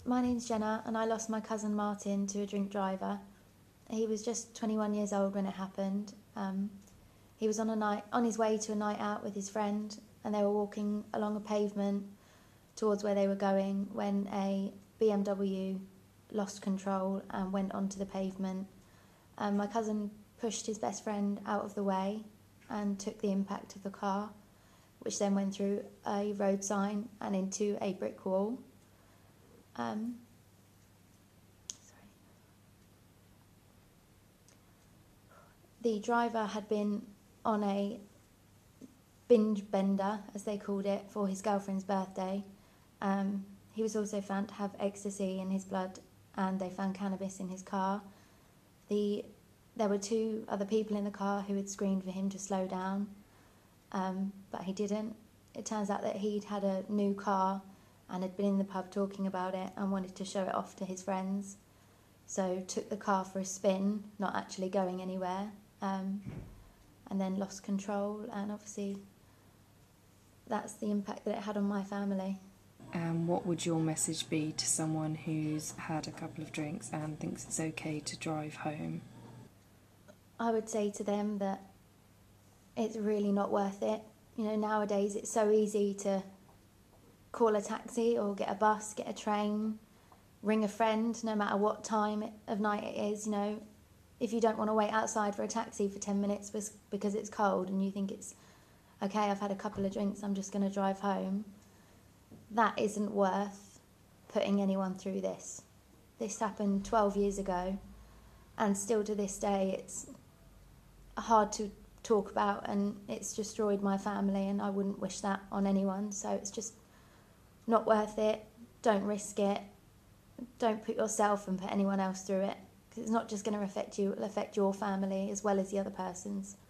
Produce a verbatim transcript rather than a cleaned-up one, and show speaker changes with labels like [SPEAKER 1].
[SPEAKER 1] my name's Jenna, and I lost my cousin Martin to a drink driver. He was just twenty-one years old when it happened. Um, he was on a night on his way to a night out with his friend, and they were walking along a pavement towards where they were going when a B M W lost control and went onto the pavement. Um, my cousin pushed his best friend out of the way and took the impact of the car, which then went through a road sign and into a brick wall. Um, sorry. The driver had been on a binge bender, as they called it, for his girlfriend's birthday. Um, he was also found to have ecstasy in his blood, and they found cannabis in his car. The There were two other people in the car who had screamed for him to slow down, um, but he didn't. It turns out that he'd had a new car and had been in the pub talking about it and wanted to show it off to his friends. So took the car for a spin, not actually going anywhere, um, and then lost control, and obviously that's the impact that it had on my family.
[SPEAKER 2] Um, what would your message be to someone who's had a couple of drinks and thinks it's okay to drive home?
[SPEAKER 1] I would say to them that it's really not worth it. You know, nowadays it's so easy to call a taxi or get a bus, get a train, ring a friend, no matter what time of night it is. You know, if you don't want to wait outside for a taxi for ten minutes because it's cold and you think it's okay, I've had a couple of drinks, I'm just going to drive home, that isn't worth putting anyone through this. This happened twelve years ago, and still to this day it's hard to talk about, and it's destroyed my family, and I wouldn't wish that on anyone. So it's just not worth it. Don't risk it. Don't put yourself and put anyone else through it, because it's not just going to affect you, it'll affect your family as well as the other person's.